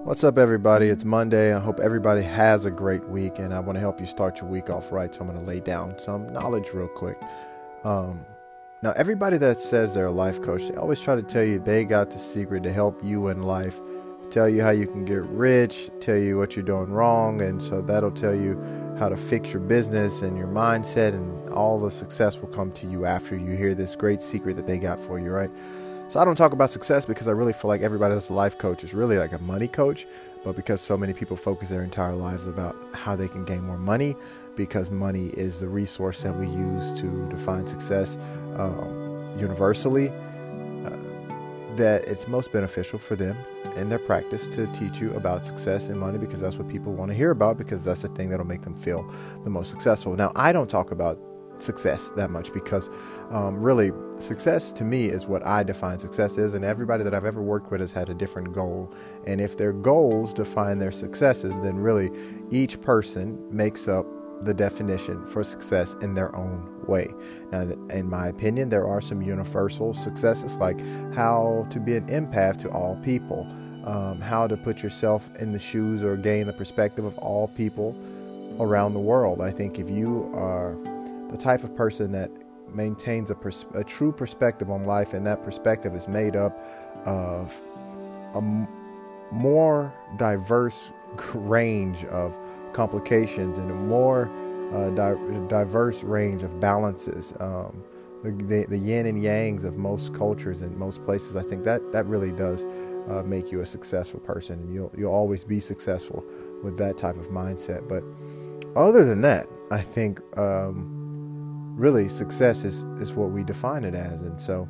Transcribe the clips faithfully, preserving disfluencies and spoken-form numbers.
What's up, everybody? It's Monday. I hope everybody has a great week, and I want to help you start your week off right. So I'm going to lay down some knowledge real quick. Um, now, everybody that says they're a life coach, they always try to tell you they got the secret to help you in life, tell you how you can get rich, tell you what you're doing wrong, and so that'll tell you how to fix your business and your mindset, and all the success will come to you after you hear this great secret that they got for you, right? So I don't talk about success because I really feel like everybody that's a life coach is really like a money coach, but because so many people focus their entire lives about how they can gain more money, because money is the resource that we use to define success um, universally, uh, that it's most beneficial for them in their practice to teach you about success and money, because that's what people want to hear about, because that's the thing that'll make them feel the most successful. Now, I don't talk about success that much because um, really success to me is what I define success is, and everybody that I've ever worked with has had a different goal, and if their goals define their successes, then really each person makes up the definition for success in their own way. Now, in my opinion, there are some universal successes, like how to be an empath to all people, um, how to put yourself in the shoes or gain the perspective of all people around the world. I think if you are the type of person that maintains a, pers- a true perspective on life, and that perspective is made up of a m- more diverse range of complications and a more uh, di- diverse range of balances, um, the, the, the yin and yangs of most cultures and most places, I think that that really does uh, make you a successful person, and you'll you'll always be successful with that type of mindset. But other than that, I think um, really success is, is what we define it as. And so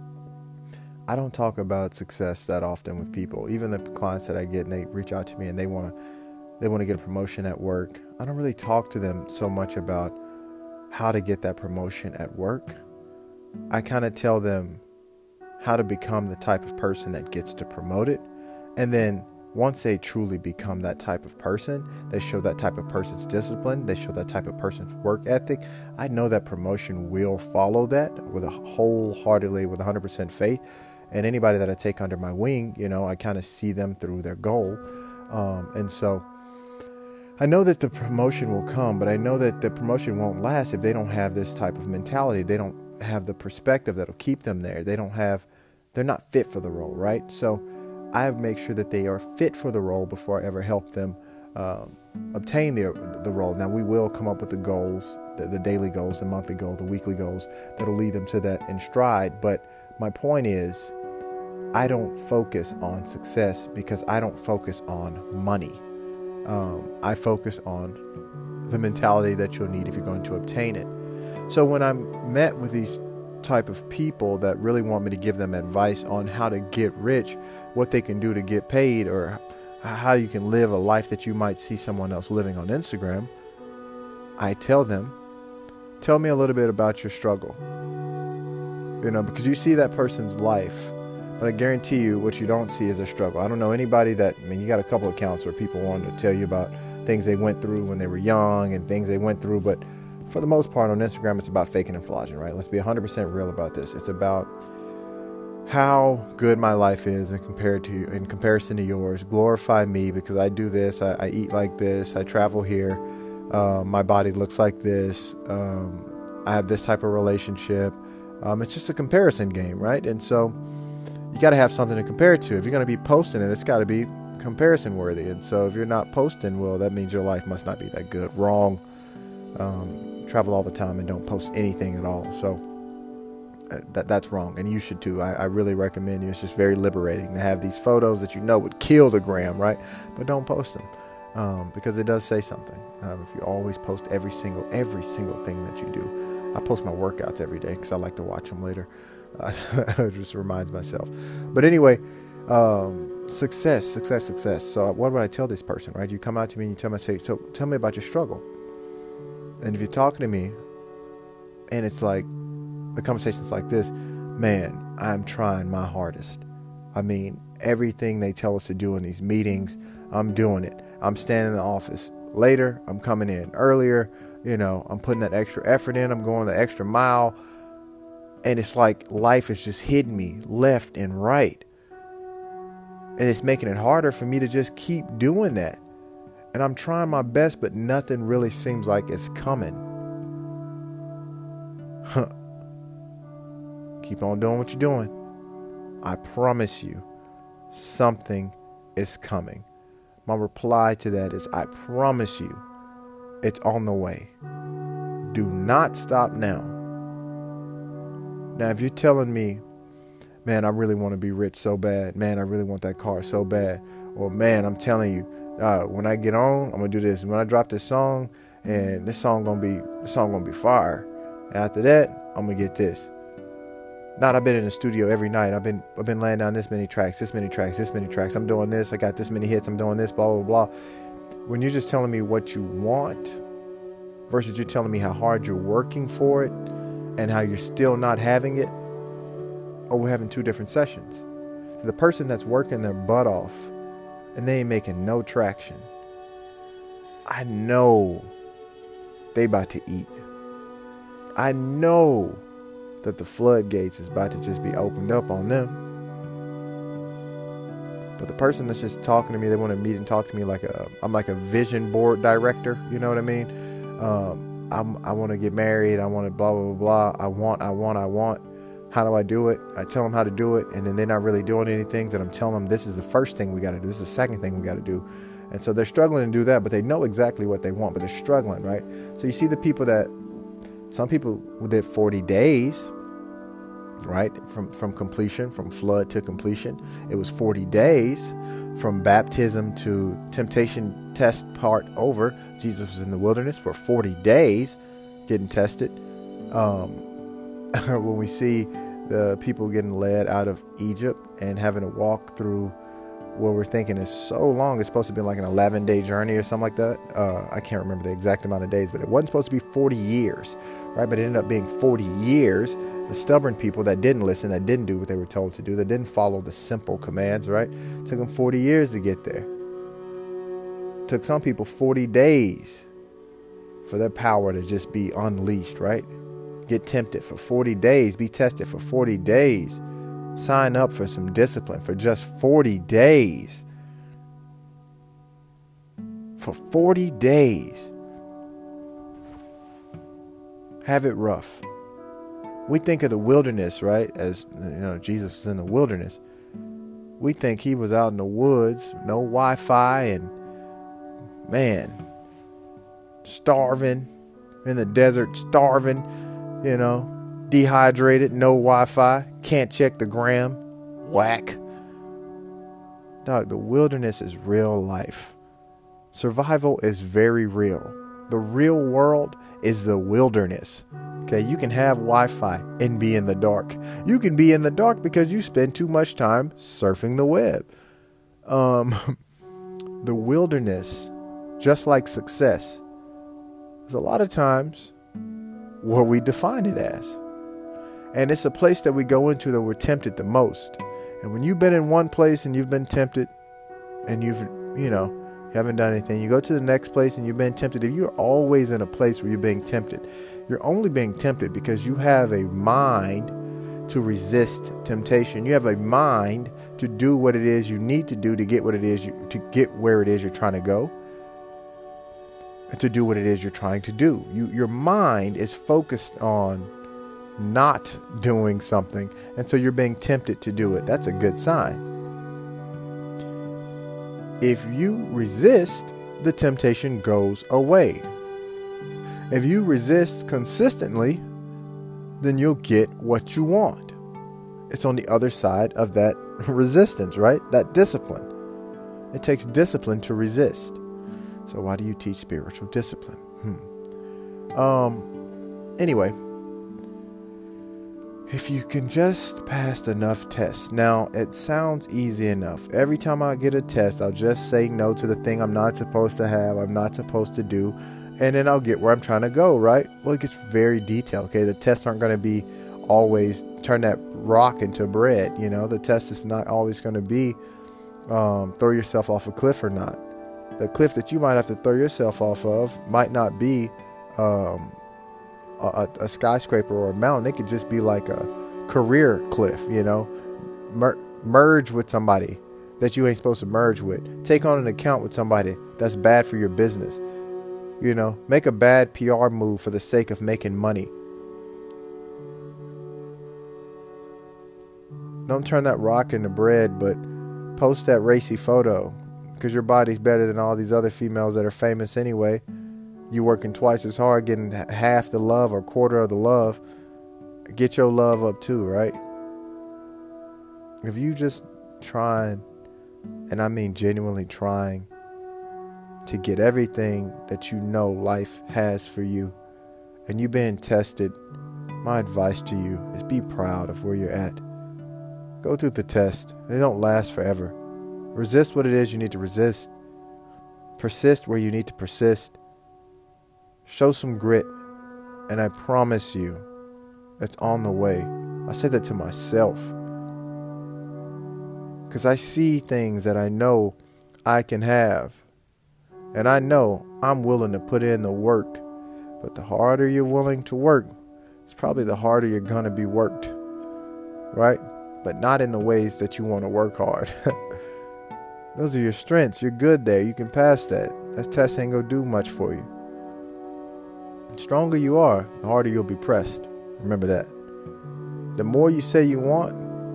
I don't talk about success that often with people. Even the clients that I get and they reach out to me and they want to they want to get a promotion at work, I don't really talk to them so much about how to get that promotion at work. I kind of tell them how to become the type of person that gets to promote it. And then once they truly become that type of person, they show that type of person's discipline, they show that type of person's work ethic, I know that promotion will follow that with a wholeheartedly, with one hundred percent faith. And anybody that I take under my wing, you know, I kind of see them through their goal. Um, and so I know that the promotion will come, but I know that the promotion won't last if they don't have this type of mentality. They don't have the perspective that'll keep them there. They don't have, they're not fit for the role, right? So I make sure that they are fit for the role before I ever help them um, obtain the, the role. Now, we will come up with the goals, the, the daily goals, the monthly goal, the weekly goals that'll lead them to that in stride. But my point is, I don't focus on success because I don't focus on money. Um, I focus on the mentality that you'll need if you're going to obtain it. So when I'm met with these type of people that really want me to give them advice on how to get rich, what they can do to get paid, or how you can live a life that you might see someone else living on Instagram, I tell them, tell me a little bit about your struggle. You know, because you see that person's life, but I guarantee you what you don't see is a struggle. I don't know anybody that, I mean, you got a couple of accounts where people want to tell you about things they went through when they were young and things they went through, but for the most part on Instagram, it's about faking and flogging, right? Let's be one hundred percent real about this. It's about how good my life is in compared to in comparison to yours. Glorify me because I do this. I, I eat like this. I travel here. Uh, my body looks like this. Um, I have this type of relationship. Um, it's just a comparison game, right? And so you got to have something to compare it to. If you're going to be posting it, it's got to be comparison worthy. And so if you're not posting, well, that means your life must not be that good. Wrong. Um, travel all the time and don't post anything at all. So uh, that that's wrong. And you should too. I, I really recommend you. It's just very liberating to have these photos that you know would kill the gram, right? But don't post them um, because it does say something. Um, if you always post every single, every single thing that you do. I post my workouts every day because I like to watch them later. Uh, it just reminds myself. But anyway, um, success, success, success. So what would I tell this person, right? You come out to me and you tell me, say, so tell me about your struggle. And if you're talking to me and it's like, the conversation's like this, man, I'm trying my hardest. I mean, everything they tell us to do in these meetings, I'm doing it. I'm standing in the office later. I'm coming in earlier. You know, I'm putting that extra effort in. I'm going the extra mile. And it's like life is just hitting me left and right. And it's making it harder for me to just keep doing that. And I'm trying my best, but nothing really seems like it's coming. Huh. Keep on doing what you're doing. I promise you, something is coming. My reply to that is, I promise you, it's on the way. Do not stop now. Now, if you're telling me, man, I really want to be rich so bad. Man, I really want that car so bad. Or, man, I'm telling you, uh, when I get on, I'm going to do this. When I drop this song, and this song going to be, this song going to be fire. After that, I'm going to get this. Not, I've been in the studio every night. I've been, I've been laying down this many tracks, this many tracks, this many tracks. I'm doing this. I got this many hits. I'm doing this, blah, blah, blah. When you're just telling me what you want versus you're telling me how hard you're working for it and how you're still not having it, oh, we're having two different sessions. The person that's working their butt off and they ain't making no traction, I know they about to eat. I know that the floodgates is about to just be opened up on them. But the person that's just talking to me, they want to meet and talk to me like a, I'm like a vision board director. You know what I mean? Um, I'm, I want to get married. I want to blah, blah, blah, blah. I want, I want, I want. How do I do it? I tell them how to do it. And then they're not really doing anything. And I'm telling them this is the first thing we got to do. This is the second thing we got to do. And so they're struggling to do that, but they know exactly what they want, but they're struggling, right? So you see the people that, some people did forty days, right? From, from completion, from flood to completion. It was forty days from baptism to temptation test part over. Jesus was in the wilderness for forty days getting tested. Um, when we see the people getting led out of Egypt and having to walk through what we're thinking is so long, it's supposed to be like an eleven day journey or something like that. Uh, I can't remember the exact amount of days, but it wasn't supposed to be forty years, right? But it ended up being forty years. The stubborn people that didn't listen, that didn't do what they were told to do, that didn't follow the simple commands, right? It took them forty years to get there. It took some people forty days for their power to just be unleashed, right? Get tempted for forty days, be tested for forty days. Sign up for some discipline for just forty days. For forty days. Have it rough. We think of the wilderness, right? As, you know, Jesus was in the wilderness. We think he was out in the woods, no Wi-Fi, and man, starving, in the desert, starving, you know, dehydrated, no Wi-Fi, can't check the gram, whack. Dog, the wilderness is real life. Survival is very real. The real world is the wilderness. Okay, you can have Wi-Fi and be in the dark. You can be in the dark because you spend too much time surfing the web. Um, the wilderness, just like success, is a lot of times what we define it as. And it's a place that we go into that we're tempted the most. And when you've been in one place and you've been tempted and you've, you know, you haven't done anything, you go to the next place and you've been tempted. If you're always in a place where you're being tempted, you're only being tempted because you have a mind to resist temptation. You have a mind to do what it is you need to do to get what it is you, to get where it is you're trying to go, and to do what it is you're trying to do. You, your mind is focused on not doing something, and so you're being tempted to do it. That's a good sign. If you resist, the temptation goes away. If you resist consistently, then you'll get what you want. It's on the other side of that resistance, right? That discipline. It takes discipline to resist. So why do you teach spiritual discipline? Hmm. Um. Anyway, if you can just pass enough tests. Now, it sounds easy enough. Every time I get a test, I'll just say no to the thing I'm not supposed to have, I'm not supposed to do, and then I'll get where I'm trying to go, right? Well, it gets very detailed, okay? The tests aren't going to be always turn that rock into bread, you know? The test is not always going to be um, throw yourself off a cliff or not. The cliff that you might have to throw yourself off of might not be um, a, a skyscraper or a mountain. It could just be like a career cliff, you know, Mer- merge with somebody, that you ain't supposed to merge with. Take on an account with somebody that's bad for your business. You know, make a bad P R move for the sake of making money. Don't turn that rock into bread, but post that racy photo because your body's better than all these other females that are famous anyway. You working twice as hard, getting half the love or quarter of the love. Get your love up too, right? If you just trying, and I mean genuinely trying, to get everything that you know life has for you, and you being tested, my advice to you is be proud of where you're at. Go through the test. They don't last forever. Resist what it is you need to resist. Persist where you need to persist. Show some grit, and I promise you, it's on the way. I said that to myself because I see things that I know I can have, and I know I'm willing to put in the work. But the harder you're willing to work, it's probably the harder you're gonna be worked, right? But not in the ways that you want to work hard. Those are your strengths. You're good there. You can pass that. That test ain't gonna do much for you. The stronger you are, the harder you'll be pressed. Remember that. The more you say you want,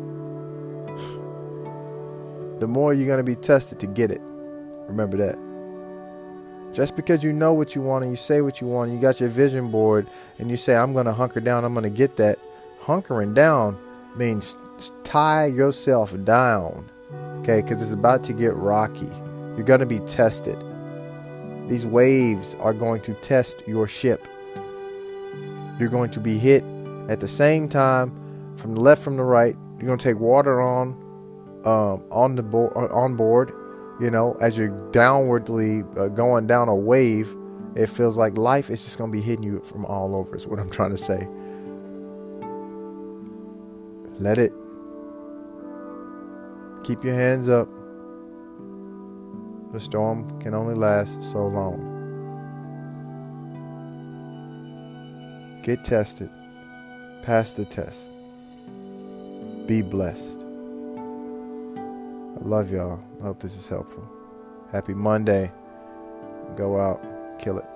the more you're going to be tested to get it. Remember that. Just because you know what you want and you say what you want and you got your vision board and you say, I'm going to hunker down, I'm going to get that. Hunkering down means tie yourself down. Okay, because it's about to get rocky. You're going to be tested. These waves are going to test your ship. You're going to be hit at the same time from the left, from the right. You're going to take water on um, on the board, on board. You know, as you're downwardly uh, going down a wave, it feels like life is just going to be hitting you from all over. Is what I'm trying to say. Let it. Keep your hands up. The storm can only last so long. Get tested. Pass the test. Be blessed. I love y'all. I hope this is helpful. Happy Monday. Go out. Kill it.